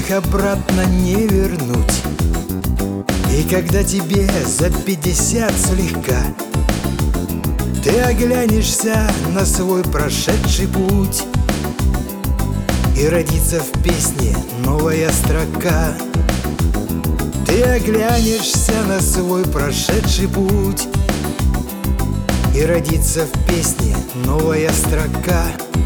их обратно не вернуть. И когда тебе за 50 слегка, ты оглянешься на свой прошедший путь, и родится в песне новая строка. Ты оглянешься на свой прошедший путь, и родится в песне новая строка.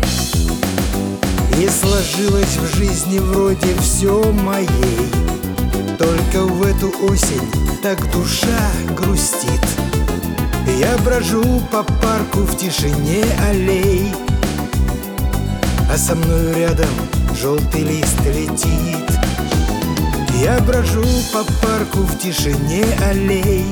И сложилось в жизни вроде все моей, только в эту осень так душа грустит. Я брожу по парку в тишине аллей, а со мною рядом желтый лист летит. Я брожу по парку в тишине аллей,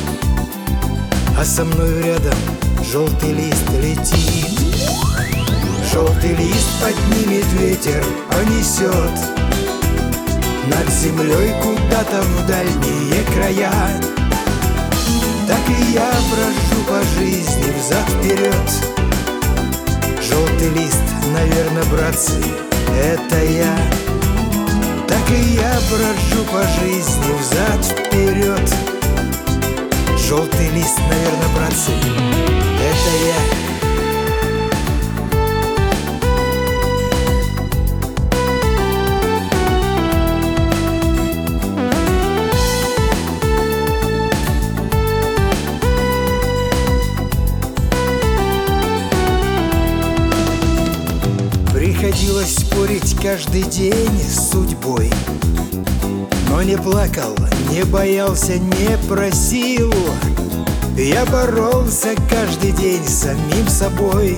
а со мною рядом желтый лист летит. Желтый лист поднимет ветер, понесет над землей куда-то в дальние края. Так и я брожу по жизни взад-вперед. Желтый лист, наверное, братцы, это я. Так и я брожу по жизни взад-вперед. Желтый лист, наверное, братцы, это я. Приходилось спорить каждый день с судьбой, но не плакал, не боялся, не просил. Я боролся каждый день с самим собой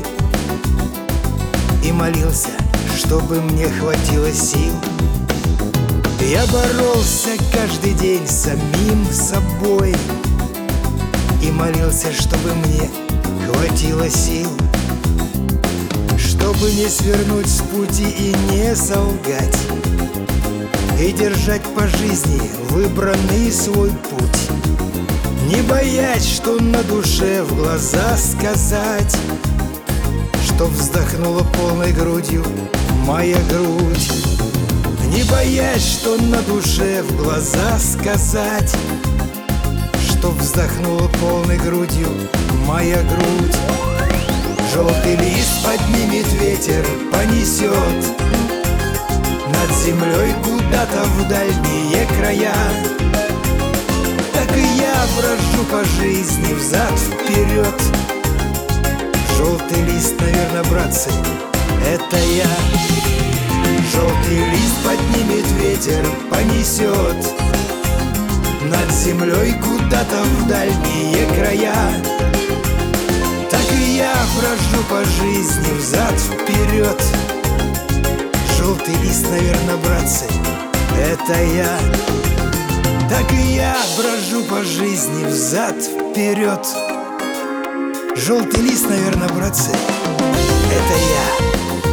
и молился, чтобы мне хватило сил. Я боролся каждый день с самим собой и молился, чтобы мне хватило сил. Чтобы не свернуть с пути и не солгать, и держать по жизни выбранный свой путь, не боясь, что на душе в глаза сказать, что вздохнула полной грудью моя грудь. Не боясь, что на душе в глаза сказать, что вздохнула полной грудью моя грудь. Желтый лист поднимет ветер, понесет над землей куда-то в дальние края. Так и я брожу по жизни взад-вперед. Желтый лист, наверное, братцы, это я. Желтый лист поднимет ветер, понесет над землей куда-то в дальние края. Так и я брожу по жизни взад-вперед. Желтый лист, наверное, братцы, это я. Так и я брожу по жизни взад-вперед. Желтый лист, наверное, братцы, это я.